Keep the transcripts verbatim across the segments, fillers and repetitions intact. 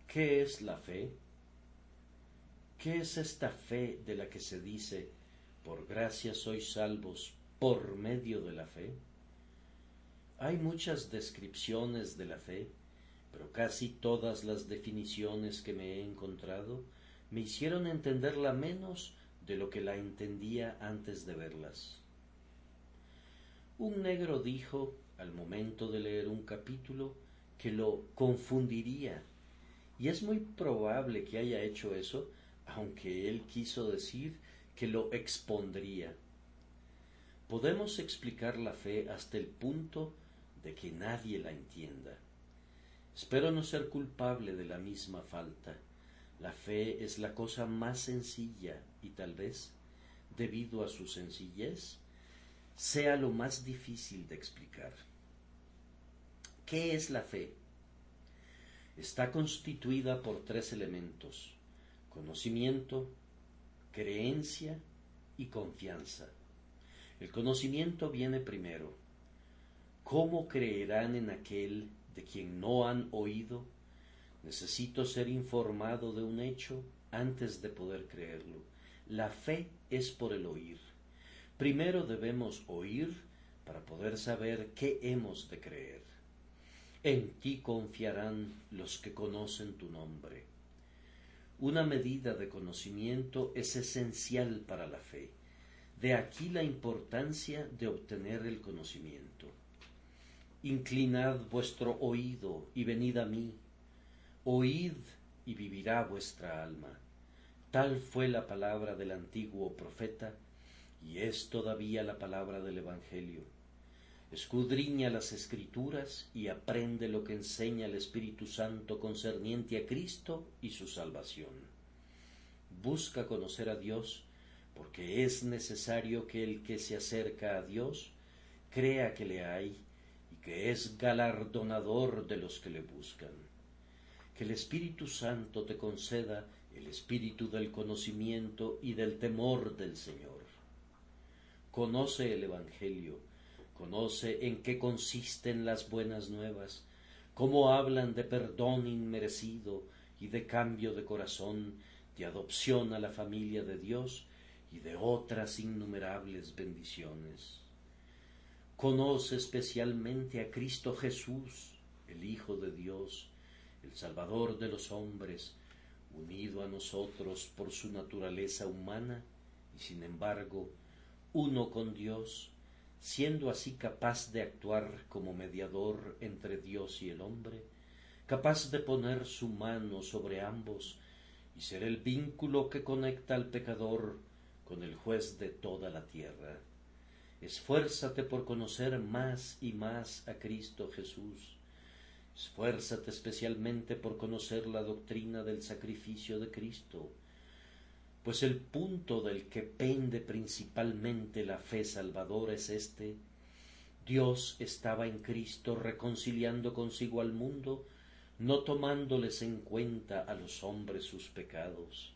¿Qué es la fe? ¿Qué es esta fe de la que se dice, por gracia sois salvos por medio de la fe? Hay muchas descripciones de la fe, pero casi todas las definiciones que me he encontrado me hicieron entenderla menos de lo que la entendía antes de verlas. Un negro dijo, al momento de leer un capítulo, que lo confundiría, y es muy probable que haya hecho eso, aunque él quiso decir que lo expondría. Podemos explicar la fe hasta el punto de que nadie la entienda. Espero no ser culpable de la misma falta. La fe es la cosa más sencilla y tal vez, debido a su sencillez, sea lo más difícil de explicar. ¿Qué es la fe? Está constituida por tres elementos: conocimiento, creencia y confianza. El conocimiento viene primero. ¿Cómo creerán en aquel de quien no han oído? Necesito ser informado de un hecho antes de poder creerlo. La fe es por el oír. Primero debemos oír para poder saber qué hemos de creer. En ti confiarán los que conocen tu nombre. Una medida de conocimiento es esencial para la fe. De aquí la importancia de obtener el conocimiento. Inclinad vuestro oído y venid a mí. Oíd y vivirá vuestra alma. Tal fue la palabra del antiguo profeta, y es todavía la palabra del Evangelio. Escudriña las Escrituras y aprende lo que enseña el Espíritu Santo concerniente a Cristo y su salvación. Busca conocer a Dios, porque es necesario que el que se acerca a Dios crea que le hay y que es galardonador de los que le buscan. Que el Espíritu Santo te conceda el espíritu del conocimiento y del temor del Señor. Conoce el Evangelio, conoce en qué consisten las buenas nuevas, cómo hablan de perdón inmerecido y de cambio de corazón, de adopción a la familia de Dios y de otras innumerables bendiciones. Conoce especialmente a Cristo Jesús, el Hijo de Dios, el Salvador de los hombres, unido a nosotros por su naturaleza humana y sin embargo uno con Dios, siendo así capaz de actuar como mediador entre Dios y el hombre, capaz de poner su mano sobre ambos y ser el vínculo que conecta al pecador con el juez de toda la tierra. Esfuérzate por conocer más y más a Cristo Jesús. Esfuérzate especialmente por conocer la doctrina del sacrificio de Cristo, pues el punto del que pende principalmente la fe salvadora es este: Dios estaba en Cristo reconciliando consigo al mundo, no tomándoles en cuenta a los hombres sus pecados.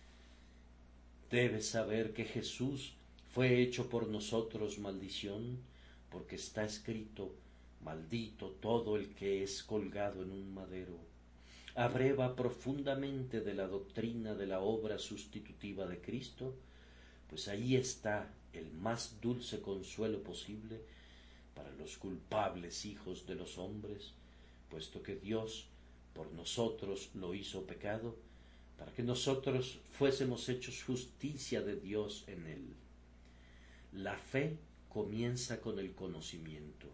Debes saber que Jesús fue hecho por nosotros maldición, porque está escrito: maldito todo el que es colgado en un madero. Abreva profundamente de la doctrina de la obra sustitutiva de Cristo, pues ahí está el más dulce consuelo posible para los culpables hijos de los hombres, puesto que Dios por nosotros lo hizo pecado, para que nosotros fuésemos hechos justicia de Dios en él. La fe comienza con el conocimiento.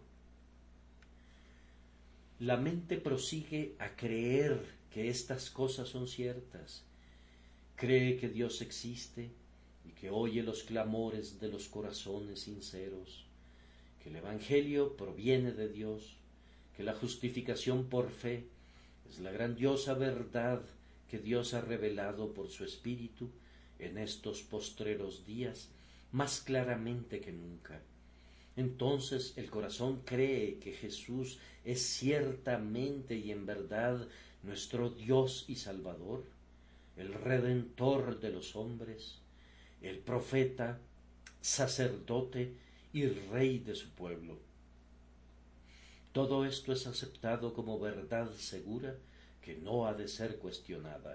La mente prosigue a creer que estas cosas son ciertas. Cree que Dios existe y que oye los clamores de los corazones sinceros, que el Evangelio proviene de Dios, que la justificación por fe es la grandiosa verdad que Dios ha revelado por su Espíritu en estos postreros días más claramente que nunca. Entonces el corazón cree que Jesús es ciertamente y en verdad nuestro Dios y Salvador, el Redentor de los hombres, el profeta, sacerdote y Rey de su pueblo. Todo esto es aceptado como verdad segura que no ha de ser cuestionada.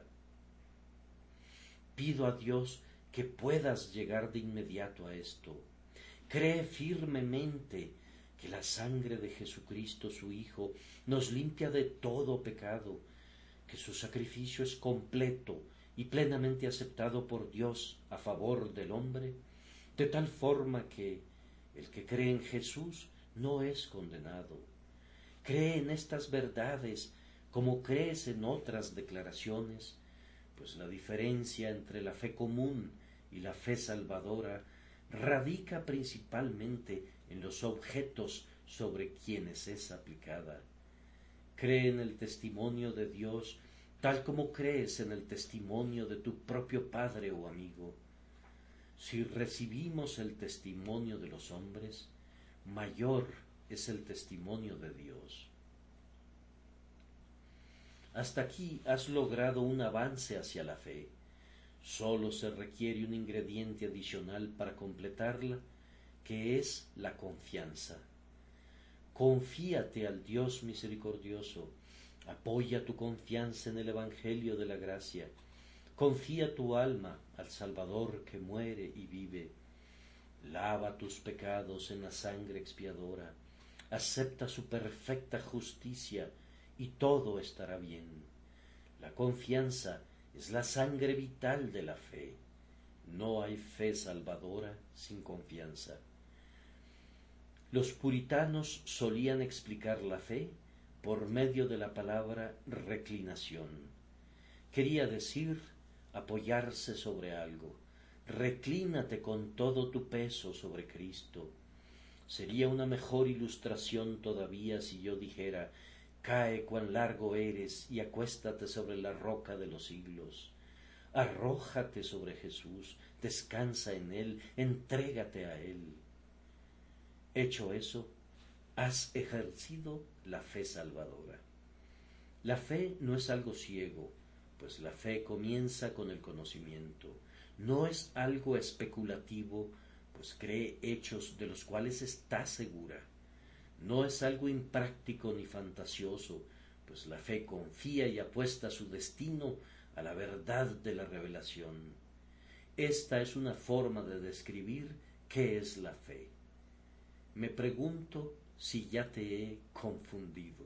Pido a Dios que puedas llegar de inmediato a esto. Cree firmemente que la sangre de Jesucristo, su Hijo, nos limpia de todo pecado, que su sacrificio es completo y plenamente aceptado por Dios a favor del hombre, de tal forma que el que cree en Jesús no es condenado. Cree en estas verdades como crees en otras declaraciones, pues la diferencia entre la fe común y la fe salvadora radica principalmente en los objetos sobre quienes es aplicada. Cree en el testimonio de Dios tal como crees en el testimonio de tu propio padre o amigo. Si recibimos el testimonio de los hombres, mayor es el testimonio de Dios. Hasta aquí has logrado un avance hacia la fe. Solo se requiere un ingrediente adicional para completarla, que es la confianza. Confíate al Dios misericordioso, apoya tu confianza en el Evangelio de la gracia, confía tu alma al Salvador que muere y vive, lava tus pecados en la sangre expiadora, acepta su perfecta justicia y todo estará bien. La confianza es la sangre vital de la fe. No hay fe salvadora sin confianza. Los puritanos solían explicar la fe por medio de la palabra reclinación. Quería decir apoyarse sobre algo. Reclínate con todo tu peso sobre Cristo. Sería una mejor ilustración todavía si yo dijera: cae cuán largo eres y acuéstate sobre la roca de los siglos. Arrójate sobre Jesús, descansa en Él, entrégate a Él. Hecho eso, has ejercido la fe salvadora. La fe no es algo ciego, pues la fe comienza con el conocimiento. No es algo especulativo, pues cree hechos de los cuales está segura. No es algo impráctico ni fantasioso, pues la fe confía y apuesta su destino a la verdad de la revelación. Esta es una forma de describir qué es la fe. Me pregunto si ya te he confundido.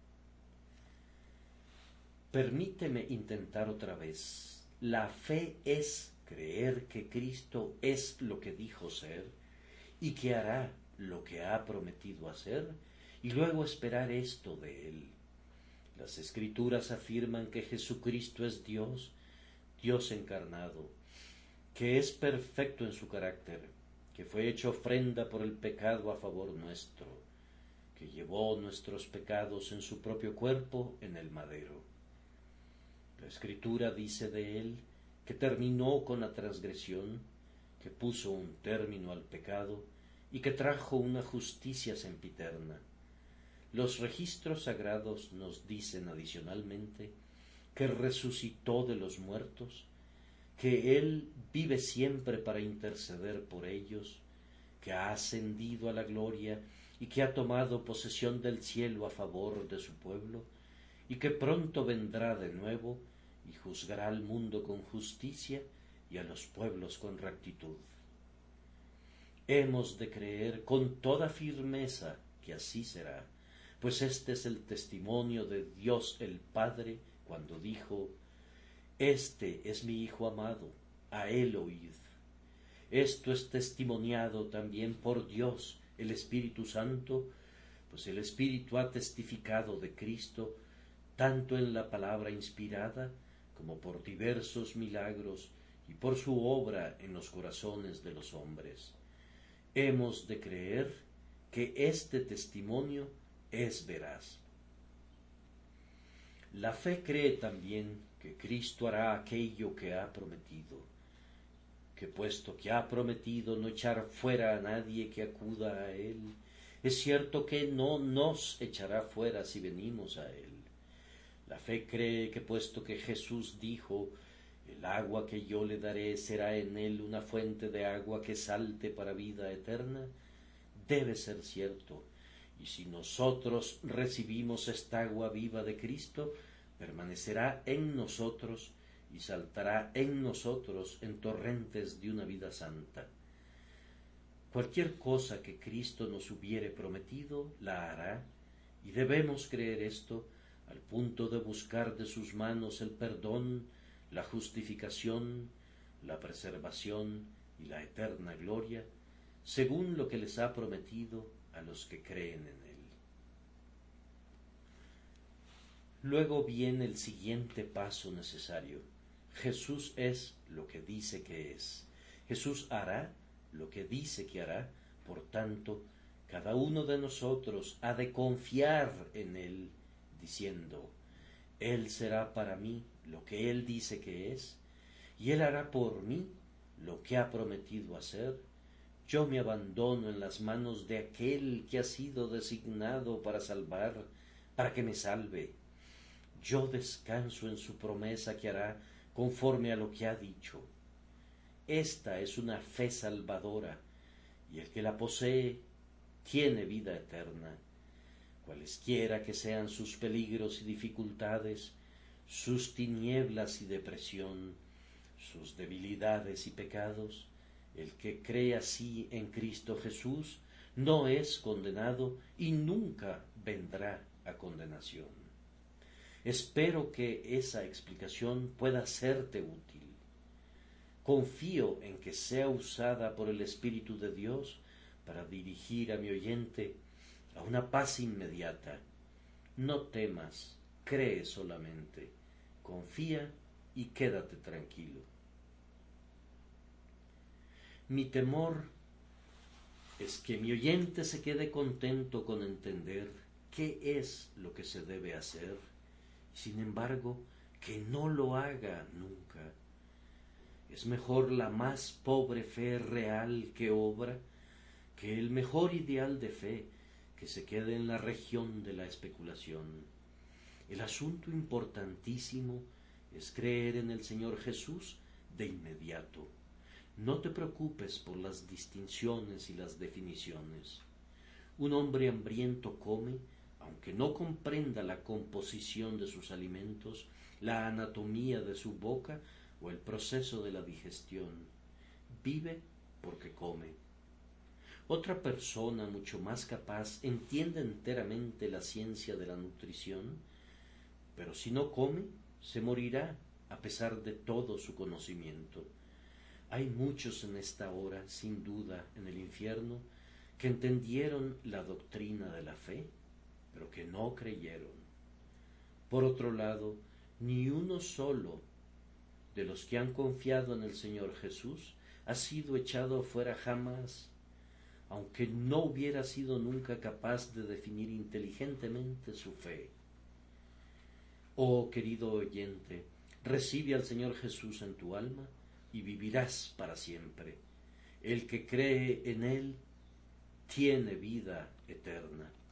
Permíteme intentar otra vez. La fe es creer que Cristo es lo que dijo ser y que hará lo que ha prometido hacer, y luego esperar esto de Él. Las Escrituras afirman que Jesucristo es Dios, Dios encarnado, que es perfecto en su carácter, que fue hecho ofrenda por el pecado a favor nuestro, que llevó nuestros pecados en su propio cuerpo en el madero. La Escritura dice de Él que terminó con la transgresión, que puso un término al pecado y que trajo una justicia sempiterna. Los registros sagrados nos dicen adicionalmente que resucitó de los muertos, que Él vive siempre para interceder por ellos, que ha ascendido a la gloria y que ha tomado posesión del cielo a favor de su pueblo, y que pronto vendrá de nuevo y juzgará al mundo con justicia y a los pueblos con rectitud. Hemos de creer con toda firmeza que así será, pues este es el testimonio de Dios el Padre cuando dijo: Este es mi Hijo amado, a Él oíd. Esto es testimoniado también por Dios, el Espíritu Santo, pues el Espíritu ha testificado de Cristo, tanto en la palabra inspirada, como por diversos milagros y por su obra en los corazones de los hombres. Hemos de creer que este testimonio es veraz. La fe cree también que Cristo hará aquello que ha prometido, que puesto que ha prometido no echar fuera a nadie que acuda a Él, es cierto que no nos echará fuera si venimos a Él. La fe cree que puesto que Jesús dijo: el agua que yo le daré será en él una fuente de agua que salte para vida eterna, debe ser cierto, y si nosotros recibimos esta agua viva de Cristo, permanecerá en nosotros y saltará en nosotros en torrentes de una vida santa. Cualquier cosa que Cristo nos hubiere prometido, la hará, y debemos creer esto al punto de buscar de sus manos el perdón, la justificación, la preservación y la eterna gloria, según lo que les ha prometido a los que creen en él. Luego viene el siguiente paso necesario. Jesús es lo que dice que es. Jesús hará lo que dice que hará. Por tanto, cada uno de nosotros ha de confiar en él, diciendo: Él será para mí lo que él dice que es, y él hará por mí lo que ha prometido hacer. Yo me abandono en las manos de aquel que ha sido designado para salvar, para que me salve. Yo descanso en su promesa que hará conforme a lo que ha dicho. Esta es una fe salvadora, y el que la posee tiene vida eterna. Cualesquiera que sean sus peligros y dificultades, sus tinieblas y depresión, sus debilidades y pecados, el que cree así en Cristo Jesús no es condenado y nunca vendrá a condenación. Espero que esa explicación pueda serte útil. Confío en que sea usada por el Espíritu de Dios para dirigir a mi oyente a una paz inmediata. No temas, cree solamente, confía y quédate tranquilo. Mi temor es que mi oyente se quede contento con entender qué es lo que se debe hacer, sin embargo, que no lo haga nunca. Es mejor la más pobre fe real que obra, que el mejor ideal de fe que se quede en la región de la especulación. El asunto importantísimo es creer en el Señor Jesús de inmediato. No te preocupes por las distinciones y las definiciones. Un hombre hambriento come, aunque no comprenda la composición de sus alimentos, la anatomía de su boca o el proceso de la digestión. Vive porque come. Otra persona mucho más capaz entiende enteramente la ciencia de la nutrición, pero si no come, se morirá a pesar de todo su conocimiento. Hay muchos en esta hora, sin duda, en el infierno, que entendieron la doctrina de la fe, pero que no creyeron. Por otro lado, ni uno solo de los que han confiado en el Señor Jesús ha sido echado fuera jamás, aunque no hubiera sido nunca capaz de definir inteligentemente su fe. Oh querido oyente, recibe al Señor Jesús en tu alma y vivirás para siempre. El que cree en Él tiene vida eterna.